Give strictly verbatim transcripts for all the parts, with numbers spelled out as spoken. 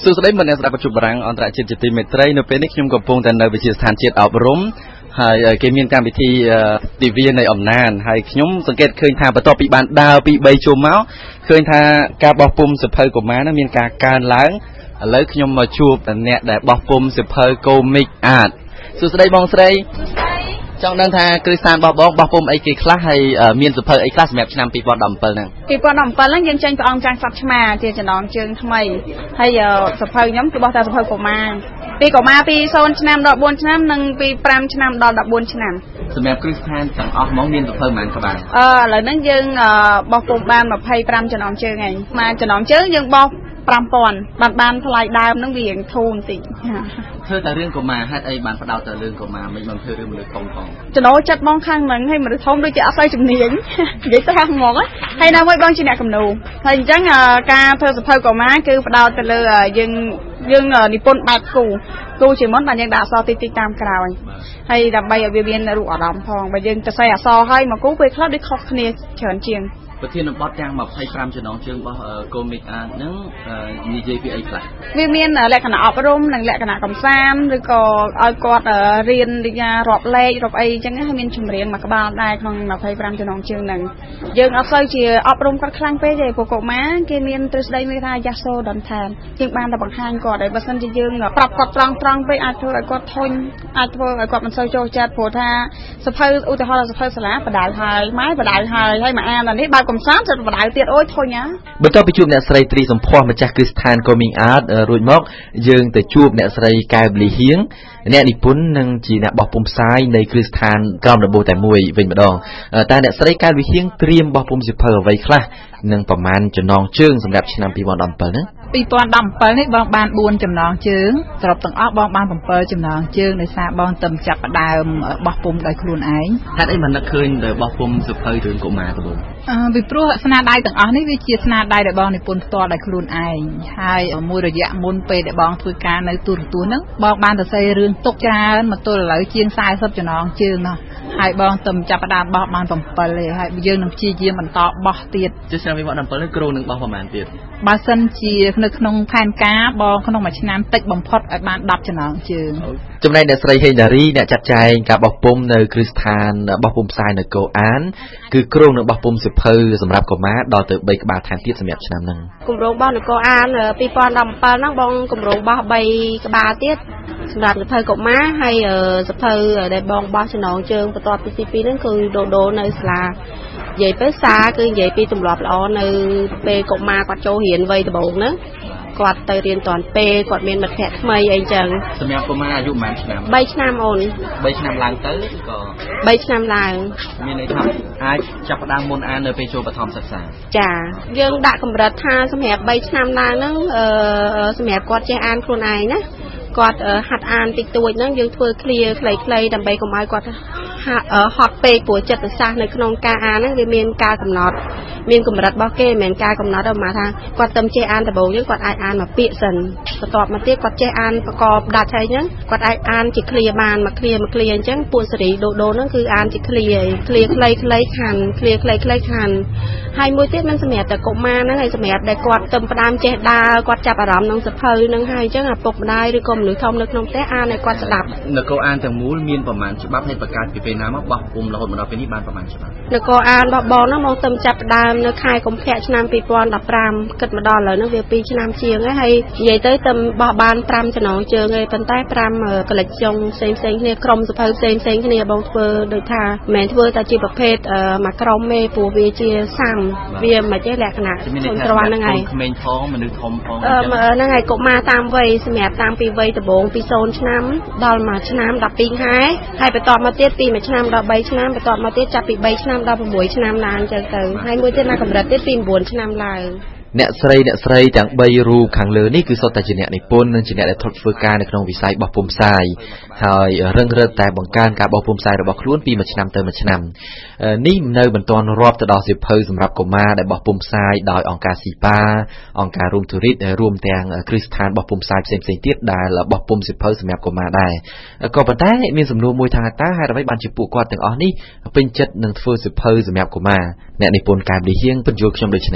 សួស្តីមិត្តអ្នកស្ដាប់បច្ចុប្បន្នអន្តរជាតិជាទីមេត្រីនៅពេលនេះខ្ញុំកំពុងតែនៅវិទ្យាស្ថានជាតិអប់រំហើយគេមានកម្មវិធីទិវានៃអំណានហើយខ្ញុំសង្កេតឃើញថាបន្ទាប់ពីបានដើរពីបីជុំមកឃើញថាការបោះពុម្ពសៀវភៅកុមារមានការកើនឡើងឥឡូវខ្ញុំមកជួបអ្នកដែលបោះពុម្ពសៀវភៅ Comic Art សួស្តីបងស្រីចង់ដឹងថាគ្រឹះស្ថានរបស់បងបោះពុម្ពអីគេខ្លះហើយមានសៀវភៅអីខ្លះសម្រាប់ឆ្នាំពីរពាន់ដប់ប្រាំហ្នឹងពីរពាន់ដប់ប្រាំហ្នឹងយើងចេញព្រះអង្គចាស់សັດឆ្មាជាចំណងជើងថ្មីហើយសៀវភៅខ្ញុំគឺបោះតែសៀវភៅកុមារពីកុមារពីศูนย์ឆ្នាំដល់បួនឆ្នាំនិងពីប្រាំឆ្នាំដល់ដប់បួនឆ្នាំសម្រាប់គ្រឹះស្ថានទាំងអស់ហ្មងមានសៀវភៅប៉ុន្មានក្បាលអឺឥឡូវហ្នឹងយើងបោះពុម្ពបានម្ភៃប្រាំចំណងជើងហើយមកចំណងជើងយើងបោះប្រាំពាន់បានបានថ្លៃដើមហ្នឹងវារៀងធូរបន្តិចធ្វើតែរឿងកុមារហេតុអីបានផ្ដោតតែរឿងកុមារមិនបានធ្វើរឿងមនុស្សធំផងចំណូលចិត្តបងខាងហ្នឹងហើយមនុស្សធំដូចជាអត់សូវជំនាញនិយាយទៅហ្នឹងហ្មងហើយណាមួយបងជាអ្នកគំនូហើយអញ្ចឹងការធ្វើសៀវភៅកុមារគឺផ្ដោតទៅលើយើងយើងនិពន្ធបែបគូគូជាមុនបាទយើងដាក់អក្សរតិចតិចតាមក្រោយហើយដើម្បីឲ្យវាមានរូបអារម្មណ៍ផងបើយើងទៅសេអក្សរឲ្យមកគូពេលខ្លះដូចខុសគ្នាច្រើនជាងប្រធានបទទាំងម្ភៃប្រាំចំណងជើងរបស់ Comic Art ហ្នឹងនិយាយពីអីខ្លះវាមានលក្ខណៈអប់រំនិងលក្ខណៈកម្សាន្តឬក៏ឲ្យគាត់រៀនដូចថារាប់លេខរាប់អីអញ្ចឹងហើយមានចម្រៀងមួយក្បាលដែរក្នុងម្ភៃប្រាំចំណងជើងហ្នឹងយើងអត់សូវជាអប់រំគាត់ខ្លាំងពេកទេព្រោះកុមារគេមានទ្រឹស្ដីមួយថាយ៉ាសូដនថានយើងបានតែបង្ហាញគាត់ហើយបើសិនជាយើងប្រាប់គាត់ត្រង់ត្រង់ពេកអាចធ្វើឲ្យគាត់ធុញអាចធ្វើឲ្យគាត់មិនសូវចូលចិត្តព្រោះថាសភៅឧទាហរណ៍សភៅសាលាបដៅហើយម៉ែបដៅហើយហើយមកអានដល់នេះបើកំសាន្តចិត្តបដៅទៀតអូយធុញណាបន្ទាប់ពីជួបអ្នកស្រីត្រីសម្ផស្សម្ចាស់គ្រឹះស្ថាន Comic Art រួចមកយើងទៅជួបអ្នកស្រីកែវលីហៀងអ្នកនិពន្ធនិងជាអ្នកបោះពុម្ពផ្សាយនៃគ្រឹះស្ថានក្រមដំបូងតែមួយវិញម្ដងតែអ្នកស្រីកែវលីហៀងត្រៀមបោះពុម្ពសៀវភៅអ្វីខ្លះនិងប្រមាណចំណងជើងសម្រាប់ឆ្នាំពីរពាន់ដប់ប្រាំហ្នឹងពីរពាន់ដប់ប្រាំនេះបងបានបួនចំណងជើងសរុបទាំងអស់បងបានប្រាំចំណងជើងដោយសារបងទៅចាប់ផ្ដើមបោះពុម្ពដោយខ្លួនឯងហេតុអីមិននឹកឃើញទៅបោះពុម្ពសៀវភៅរឿងកុមារទៅបងអឺពីព្រោះស្នាដៃទាំងអស់នេះវាជាស្នាដៃដែលបងនិពន្ធផ្ទាល់ដោយខ្លួនឯងហើយមួយរយៈមុនពេលដែលបងធ្វើការនៅទូរទស្សន៍ហ្នឹងបងបានសរសេររឿងទុកច្រើនមកទល់ឥឡូវជាងសែសិបចំណងជើងណោះហើយបងទៅចាប់ផ្ដើមបោះបានប្រាំទេហើយយើងនឹងព្យាយាមបន្តបោះទៀតជាឆ្នាំពីរពាន់ដប់ប្រាំនេះគ្រូនឹងបោះប្រហែលទៀតបើសិនជានៅក្នុងផែនការបងក្នុងមួយឆ្នាំតិចបំផុតឲ្យបានដប់ចំណងជើងចំណែកអ្នកស្រីហេងដារីអ្នកចាត់ចែងការបោះពុម្ពនៅគ្រឹះស្ថានបោះពុម្ពផ្សាយនៅកូអានគឺគ្រោងនឹងបោះពុម្ពសៀវភៅសម្រាប់កុមារដល់ទៅបីក្បាលថែមទៀតសម្រាប់ឆ្នាំហ្នឹងគម្រោងបោះនគរអានពីរពាន់ដប់ប្រាំហ្នឹងបងគម្រោងបោះបីក្បាលទៀតសម្រាប់សៀវភៅកុមារហើយសៀវភៅដែលបងបោះចំណងជើងបន្ទាប់ពីទីពីរហ្នឹងគឺដូដូនៅសាលានិយាយទៅសារគឺនិយាយពីទម្លាប់ល្អនៅពេលកុមារគាត់ចូលរៀនវ័យដំបូងហ្នឹងគាត់ទៅរៀនតាន់ពេលគាត់មានមិត្តភ័ក្តិថ្មីអីចឹងសម្រាប់កុមារអាយុប៉ុន្មានឆ្នាំបីឆ្នាំអូនបីឆ្នាំឡើងទៅក៏បីឆ្នាំឡើងមានន័យថាអាចចាប់ផ្ដើមមុនអាននៅពេលចូលបឋមសិក្សាចាយើងដាក់កម្រិតថាសម្រាប់បីឆ្នាំឡើងហ្នឹងអឺសម្រាប់គាត់ចេះអានខ្លួនឯងណាគាត់ហាត់អានតិចតួចហ្នឹងយើងធ្វើឃ្លាខ្លីៗដើម្បីកុំឲ្យគាត់ហត់ពេកព្រោះចិត្តសាស្ត្រនៅក្នុងការអានហ្នឹងវាមានការកំណត់មានកម្រិតរបស់គេមិនមែនការកំណត់ទេមកថាគាត់ទៅចេះអានដំបូងយើងគាត់អាចអានមួយពាក្យសិនបន្ទាប់មកទៀតគាត់ចេះអានប្រកបដាច់ហើយអញ្ចឹងគាត់អាចអានជាឃ្លាបានមួយឃ្លាមួយឃ្លាអញ្ចឹងពួកសេរីដូដូហ្នឹងគឺអានជាឃ្លាឃ្លាខ្លីៗខានឃ្លាខ្លីៗខានហើយមួយទៀតមិនសម្រាប់តែកុមារហ្នឹងហើយសម្រាប់ដែលគាត់ទៅផ្ដើមចេះដើរគាត់ចាប់អារម្មណ៍នឹងសភៅហ្នឹងហើយអញ្ចឹងឪពុកម្ដាយឬក៏មនុស្សធំនៅក្នុងផ្ទះអានឲ្យគាត់ស្ដាប់នគរអានទាំងមូលមានប្រមាណច្បាប់ហើយបង្កើតពីពេលណាមកបោះពុម្ពរហូតមកដល់ពេលនេះបានប្រមាណច្បាប់នគរអានរបស់បងហ្នឹងមកទៅចាប់ផ្ដើមនៅខែកុម្ភៈឆ្នាំពីរពាន់ដប់ប្រាំគិតមកដល់ឥឡូវហ្នឹងវាពីរឆ្នាំជាងហើយនិយាយទៅទៅបោះបានប្រាំចំណងជើងហើយប៉ុន្តែប្រាំកលិចចុងផ្សេងផ្សេងគ្នាក្រុមសភៅផ្សេងផ្សេងគ្នាបងធ្វើដូចថាមិនមែនធ្វើតែជាប្រភេទមួយក្រុមទេព្រោះវាជាសាំវាមិនចេះលក្ខណៈខ្លួនត្រង់ហ្នឹងហើយក្មេងផងមនុស្សធំផងហ្នឹងហើយកុមារតាមវ័យសម្រាប់តាមពីវ័យដំបូងពីศูนย์ឆ្នាំដល់មួយឆ្នាំដប់ពីរខែហើយបន្តមកទៀតពីមួយឆ្នាំដល់បីឆ្នាំបន្តមកទៀតចាប់ពីបីឆ្នាំដល់ប្រាំមួយឆ្នាំឡើងអញ្ចឹងទៅហើយមួយទៀតណាកម្រិតទៀតពី៩ឆ្នាំឡើងអ្នកស្រីអ្នកស្រីទាំងបីរូបខាងលើនេះគឺសុទ្ធតែជាអ្នកនិពន្ធនិងជាអ្នកដែលធ្លាប់ធ្វើការនៅក្នុងវិស័យបោះពុម្ពផ្សាយហើយរឹងរឹតតែបង្កើនការបោះពុម្ពផ្សាយរបស់ខ្លួនពីមួយឆ្នាំទៅមួយឆ្នាំនេះនៅមិនទាន់រាប់ទៅដល់សៀវភៅសម្រាប់កុមារដែលបោះពុម្ពផ្សាយដោយអង្គការស៊ីប៉ាអង្គការរួមទូរិតរួមទាំងគ្រឹះស្ថានបោះពុម្ពផ្សាយផ្សេងៗទៀតដែលបោះពុម្ពសៀវភៅសម្រាប់កុមារដែរក៏ប៉ុន្តែមានសំណួរមួយថាតើហេតុអ្វីបានជាពួកគាត់ទាំងអស់នេះពេញចិត្តនឹងធ្វើសៀវភៅសម្រាប់កុមារអ្នកនិពន្ធកែមលីហៀងបញ្យល់ខ្ញុំដូចនេះ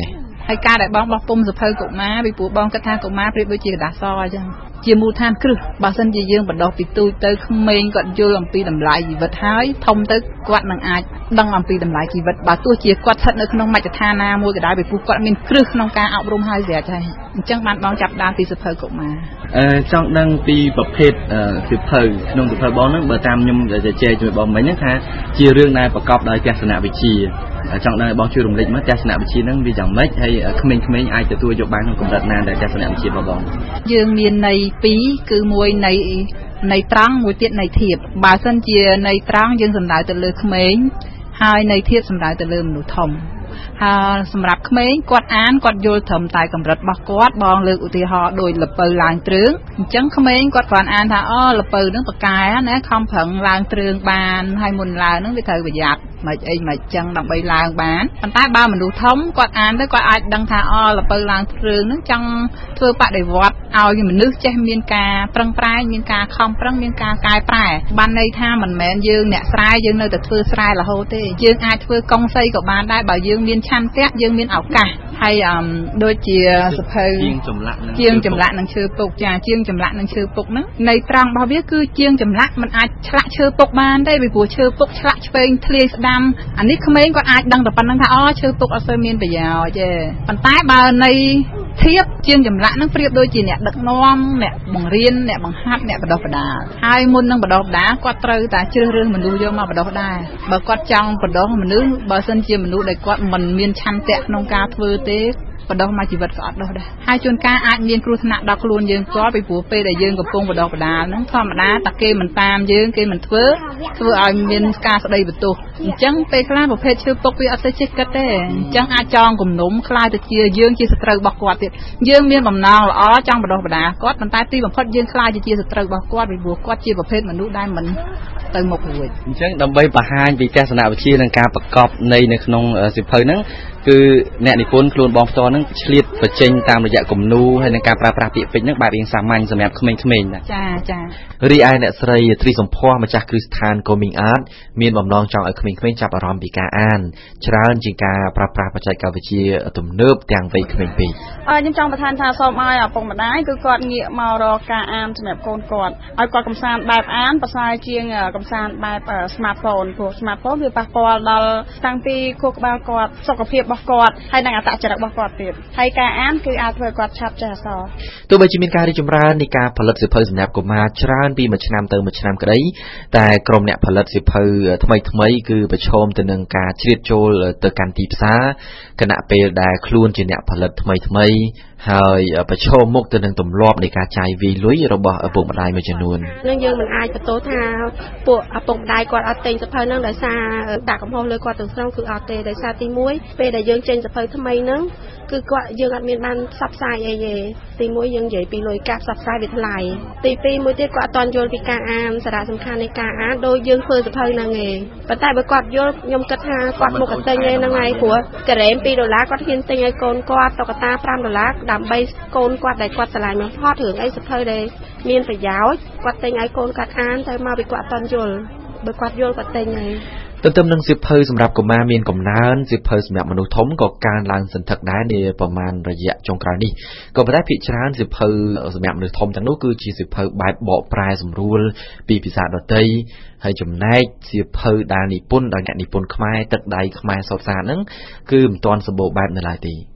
ហើយការដែលបងបោះពុំសភៅកុមារពីព្រោះបងគិតថាកុមារប្រៀបដូចជាกระดาษសអញ្ចឹងជាមូលដ្ឋានគ្រឹះបើសិនជាយើងបណ្ដុះពីទូចទៅក្មេងគាត់យល់អំពីតម្លៃជីវិតហើយធំទៅគាត់នឹងអាចដឹងអំពីតម្លៃជីវិតបើទោះជាគាត់ស្ថិតនៅក្នុងមជ្ឈដ្ឋានណាមួយក៏ដោយពីព្រោះគាត់មានគ្រឹះក្នុងការអប់រំហើយស្រាប់ហើយអញ្ចឹងបានបងចាប់ដើមពីសភៅកុមារអឺចង់ដឹងពីប្រភេទសភៅក្នុងសភៅបងហ្នឹងបើតាមខ្ញុំជជែកជាមួយបងមិញហ្នឹងថាជារឿងដែលប្រកបដោយទស្សនវិជ្ជាចង់ដឹងឲ្យបងជួយរំលេចមកទស្សនវិជ្ជាហ្នឹងវាយ៉ាងម៉េចហើយក្មេងៗអាចទទួលយកបានក្នុងកម្រិតណាដែលទស្សនវិជ្ជារបស់បងយើងមានន័យពីរគឺមួយន័យន័យត្រង់មួយទៀតន័យធៀបបើសិនជាន័យត្រង់យើងសំដៅទៅលើក្មេងហើយន័យធៀបសំដៅទៅលើមនុស្សធំហើយសម្រាប់ក្មេងគាត់អានគាត់យល់ត្រឹមតែកម្រិតរបស់គាត់បងលើកឧទាហរណ៍ដូចលពៅឡើងទ្រឿងអញ្ចឹងក្មេងគាត់គ្រាន់អានថាអូលពៅហ្នឹងប៉កែណាខំប្រឹងឡើងទ្រឿងបានហើយមុនឡើងហ្នឹងវាត្រូវប្រយ័ត្នមិនអីមិនចឹងដើម្បីឡើងបានប៉ុន្តែបើមនុស្សធំគាត់អានទៅគាត់អាចដឹងថាអូលពៅឡើងទ្រឿងហ្នឹងចង់ធ្វើបដិវត្តឲ្យមនុស្សចេះមានការប្រឹងប្រែងមានការខំប្រឹងមានការកែប្រែបានន័យថាមិនមែនយើងអ្នកស្រែយើងនៅតែធ្វើស្រែរហូតទេយើងអាចធ្វើកុងសីក៏បានដែរបើយើងមានឆន្ទៈយើងមានឱកាសហើយអឺដូចជាសភៅជាងចម្លាក់នឹងជាងចម្លាក់នឹងឈើពុកចាជាងចម្លាក់នឹងឈើពុកហ្នឹងន័យត្រង់របស់វាគឺជាងចម្លាក់มันអាចឆ្លាក់ឈើពុកបានទេពីព្រោះឈើពុកឆ្លាក់ឆ្វេងធ្លាយស្ដាំអានេះក្មេងគាត់អាចដឹងតែប៉ុណ្្នឹងថាអូឈើពុកអត់សូវមានប្រយោជន៍ទេប៉ុន្តែបើន័យធៀបជាងចម្លាក់ហ្នឹងប្រៀបដូចជាអ្នកដឹកនាំអ្នកបង្រៀនអ្នកបង្ហាត់អ្នកបណ្ដុះបណ្ដាលហើយមុននឹងបណ្ដុះបណ្ដាលគាត់ត្រូវតែជ្រើសរើសមនុស្សយកមកបណ្ដុះដែរបើគាត់ចង់បណ្ដុះមនុស្សបើសិនជាមនុស្សដែលគាត់មិនមានឆន្ទៈក្នុងការធ្វើទេបណ្ដុះមកជីវិតក៏អត់ដោះដែរហើយជួនកាលអាចមានគ្រោះថ្នាក់ដល់ខ្លួនយើងផ្ទាល់ពីព្រោះពេលដែលយើងកំពុងបណ្ដុះបណ្ដាលហ្នឹងធម្មតាតែគេមិនតាមយើងគេមិនធ្វើធ្វើឲ្យមានការស្ដីបន្ទោសអញ្ចឹងពេលខ្លះប្រភេទឈើពុកវាអត់ទៅចេះគិតទេអញ្ចឹងអាចចងគំនុំខ្លាយទៅជាយើងជាសត្រូវរបស់គាត់ទៀតយើងមានបំណងល្អចង់បណ្ដុះបណ្ដាលគាត់ប៉ុន្តែទីបំផុតយើងខ្លាយទៅជាសត្រូវរបស់គាត់ពីព្រោះគាត់ជាប្រភេទមនុស្សដែលមិនទៅមុខរួចអញ្ចឹងដើម្បីបង្ហាញពីទស្សនវិជ្ជានិងការប្រកបនៃនៅក្នុងសៀវភៅហ្នឹងគឺអ្នកនិពន្ធខ្លួនបងផ្ទាល់ហ្នឹងឆ្លៀតបញ្ចេញតាមរយៈគំនូរហើយនិងការប្រើប្រាស់ពាក្យពេចន៍ហ្នឹងបែបរៀងសាមញ្ញសម្រាប់ក្មេងៗណាចាចារីឯអ្នកស្រីទ្រីសំភ័ម្ចាស់គ្រឹះស្ថាន Coming Art មានបំណងចង់ឲ្យក្មេងៗចាប់អារម្មណ៍ពីការអានច្រើនជាងការប្រើប្រាស់បច្ចេកវិទ្យាទំនើបទាំងវ័យក្មេងពេកអឺខ្ញុំចង់បន្ថែមថាសូមឲ្យឪពុកម្ដាយគឺគាត់ងាកមករកការអានសម្រាប់កូនគាត់ឲ្យគាត់កំសាន្តបែបអានប្រសើរជាងកំសាន្តបែប smartphone ព្រោះ smartphone វាប៉ះពាល់ដល់តាំងពីខួរក្បាលគាត់សុខភាពរបស់គាត់ហើយនិងអត្តចរិតរបស់គាត់ទៀតហើយការអានគឺអាចធ្វើឲ្យគាត់ឆាប់ចេះអក្សរទោះបីជាមានការរីកចម្រើននៃការផលិតសៀវភៅសម្រាប់កុមារច្រើនពីមួយឆ្នាំទៅមួយឆ្នាំក្តីតែក្រុមអ្នកផលិតសៀវភៅថ្មីថ្មីគឺប្រឈមទៅនឹងការជ្រៀតចូលទៅកាន់ទីផ្សារគណៈពេលដែលខ្លួនជាអ្នកផលិតថ្មីថ្មីហើយប្រឈមមុខទៅនឹងទម្លាប់នៃការចាយវាយលុយរបស់ឪពុកម្ដាយមួយចំនួននឹងយើងមិនអាចបន្ទោសថាពួកឪពុកម្ដាយគាត់អត់ទិញសៀវភៅហ្នឹងដោយសារដាក់កំហុសលើគាត់ទាំងស្រុងគឺអត់ទេដោយសារទីមួយពេលដែលយើងចេញសៀវភៅថ្មីហ្នឹងគឺគាត់យើងអត់មានបានផ្សព្វផ្សាយអីទេទីមួយយើងនិយាយពីលុយកាក់ផ្សព្វផ្សាយវាថ្លៃទីពីរមួយទៀតគាត់អត់ទាន់យល់ពីការអានសារៈសំខាន់នៃការអានដូចយើងធ្វើសៀវភៅហ្នឹងឯងប៉ុន្តែបើគាត់យល់ខ្ញុំគិតថាគាត់មកទិញឯហ្នឹងហើយព្រោះការ៉េមពីរដុល្លារគាត់ហ៊ានទិញឲ្យកូនគាត់តុក្កតាប្រាំដុល្លារដើម្បីកូនគាត់ដែលគាត់ឆ្លាញ់បំផុតរឿងអីសៀវភៅដែលមានប្រយោជន៍គាត់ទិញឲ្យកូនគាត់អានទៅមកពីគាត់អត់ទាន់យល់បើគាត់យល់គាត់ទិញហើយទន្ទឹមនឹងសៀវភៅសម្រាប់កុមារមានកំណើនសៀវភៅសម្រាប់មនុស្សធំក៏កើនឡើងសន្ធឹកដែរនាប្រមាណរយៈចុងក្រោយនេះក៏ប៉ុន្តែភាគច្រើនសៀវភៅសម្រាប់មនុស្សធំទាំងនោះគឺជាសៀវភៅបែបបកប្រែសម្រួលពីភាសាដទៃហើយចំណែកសៀវភៅដែលនិពន្ធដោយអ្នកនិពន្ធខ្មែរទឹកដៃខ្មែរសុទ្ធសាធហ្នឹងគឺមិនទាន់សម្បូរបែបនៅឡើយទេ